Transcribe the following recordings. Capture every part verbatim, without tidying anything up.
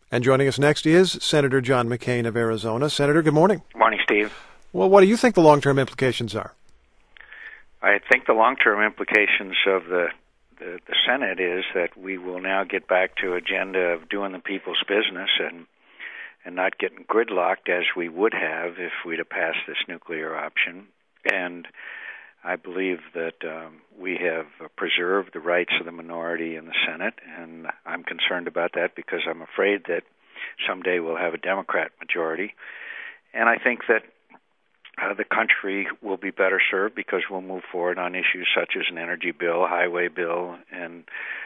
And joining us next is Senator John McCain of Arizona. Senator, good morning. Morning, Steve. Well, what do you think the long-term implications are? I think the long-term implications of the, the, the Senate is that we will now get back to agenda of doing the people's business and and not getting gridlocked as we would have if we'd have passed this nuclear option. And I believe that um, we have preserved the rights of the minority in the Senate, and I'm concerned about that because I'm afraid that someday we'll have a Democrat majority. And I think that uh, the country will be better served because we'll move forward on issues such as an energy bill, highway bill, and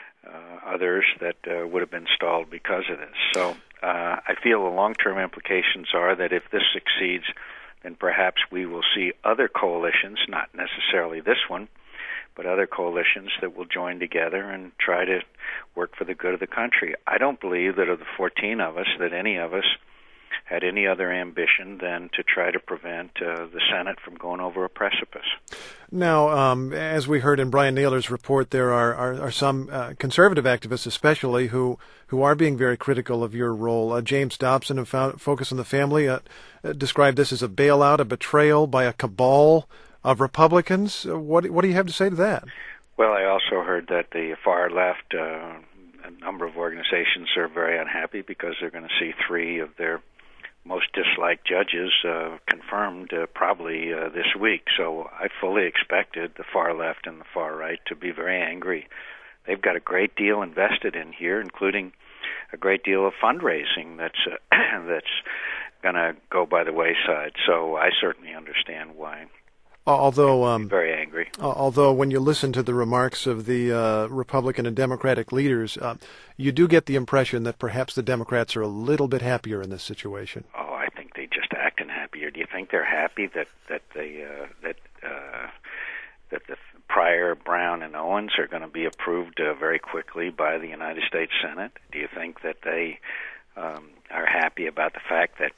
uh, others that uh, would have been stalled because of this. So uh, I feel the long-term implications are that if this succeeds, then perhaps we will see other coalitions, not necessarily this one, but other coalitions that will join together and try to work for the good of the country. I don't believe that of the fourteen of us, that any of us had any other ambition than to try to prevent uh, the Senate from going over a precipice. Now, um, as we heard in Brian Naylor's report, there are, are, are some uh, conservative activists especially who, who are being very critical of your role. Uh, James Dobson, who found, Focus on the Family, uh, uh, described this as a bailout, a betrayal by a cabal of Republicans. Uh, what, what do you have to say to that? Well, I also heard that the far left, uh, a number of organizations are very unhappy because they're going to see three of their most disliked judges uh, confirmed uh, probably uh, this week. So I fully expected the far left and the far right to be very angry. They've got a great deal invested in here, including a great deal of fundraising that's uh, that's going to go by the wayside. So I certainly understand why. Although, um, very angry. Although, when you listen to the remarks of the uh, Republican and Democratic leaders, uh, you do get the impression that perhaps the Democrats are a little bit happier in this situation. Oh, I think they just acting happier. Do you think they're happy that that they uh, that uh, that the Pryor, Brown, and Owens are going to be approved uh, very quickly by the United States Senate? Do you think that they um, are happy about the fact that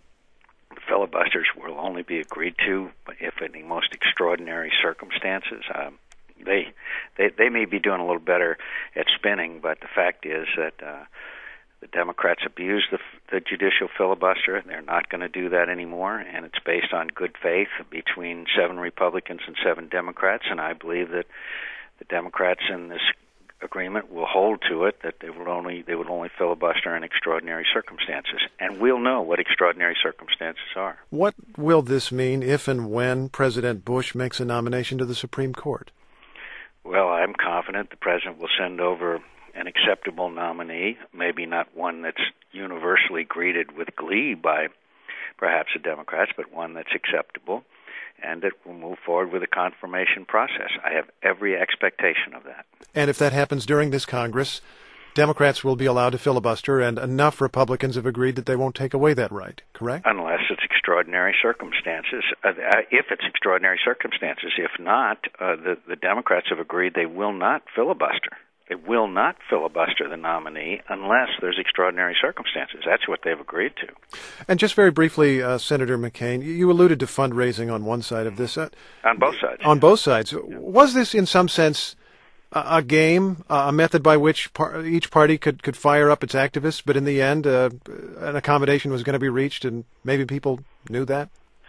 filibusters will only be agreed to if in the most extraordinary circumstances? Um, they, they they may be doing a little better at spinning, but the fact is that uh, the Democrats abused the, the judicial filibuster. They're not going to do that anymore, and it's based on good faith between seven Republicans and seven Democrats, and I believe that the Democrats in this agreement will hold to it, that they would only they would only filibuster in extraordinary circumstances, and we'll know what extraordinary circumstances are. What will this mean if and when President Bush makes a nomination to the Supreme Court? Well, I'm confident the president will send over an acceptable nominee, maybe not one that's universally greeted with glee by perhaps the Democrats, but one that's acceptable, and that will move forward with a confirmation process. I have every expectation of that. And if that happens during this Congress, Democrats will be allowed to filibuster, and enough Republicans have agreed that they won't take away that right, correct? Unless it's extraordinary circumstances. Uh, if it's extraordinary circumstances. If not, uh, the, the Democrats have agreed they will not filibuster. They will not filibuster the nominee unless there's extraordinary circumstances. That's what they've agreed to. And just very briefly, uh, Senator McCain, you alluded to fundraising on one side of this. Uh, on both sides. On both sides. Yeah. Was this, in some sense, a, a game, a method by which par- each party could, could fire up its activists, but in the end, uh, an accommodation was going to be reached, and maybe people knew that?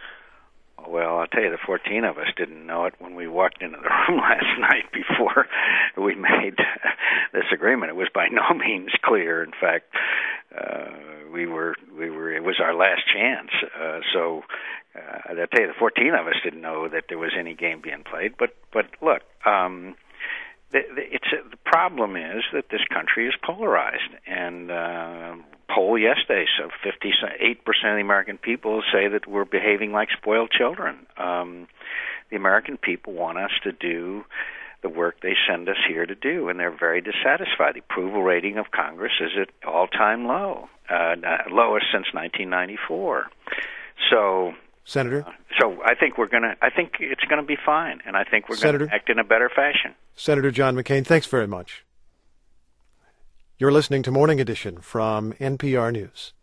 Well, I'll tell you, the fourteen of us didn't know it when we walked into the room last night before we made this agreement. It was by no means clear. In fact, uh, we were we were it was our last chance. Uh, so uh, I'll tell you, the fourteen of us didn't know that there was any game being played. But but look, um, the, the, it's a, the problem is that this country is polarized, and uh, poll yesterday, so fifty-eight percent of the American people say that we're behaving like spoiled children. Um, the American people want us to do the work they send us here to do, and they're very dissatisfied. The approval rating of Congress is at all-time low, uh, lowest since nineteen ninety-four. So, Senator, uh, so I think we're gonna. I think it's going to be fine, and I think we're going to act in a better fashion. Senator John McCain, thanks very much. You're listening to Morning Edition from N P R News.